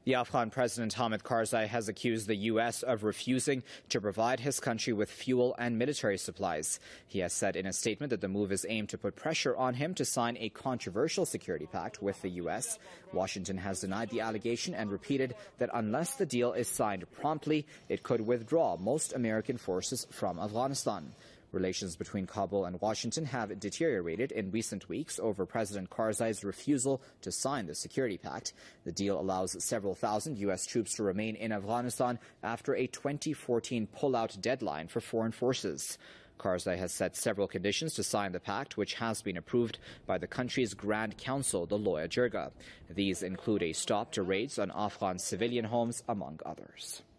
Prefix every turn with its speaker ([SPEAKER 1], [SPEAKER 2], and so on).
[SPEAKER 1] The Afghan President Hamid Karzai has accused the U.S. of refusing to provide his country with fuel and military supplies. He has said in a statement that the move is aimed to put pressure on him to sign a controversial security pact with the U.S. Washington has denied the allegation and repeated that unless the deal is signed promptly, it could withdraw most American forces from Afghanistan. Relations between Kabul and Washington have deteriorated in recent weeks over President Karzai's refusal to sign the security pact. The deal allows several thousand U.S. troops to remain in Afghanistan after a 2014 pullout deadline for foreign forces. Karzai has set several conditions to sign the pact, which has been approved by the country's Grand Council, the Loya Jirga. These include a stop to raids on Afghan civilian homes, among others.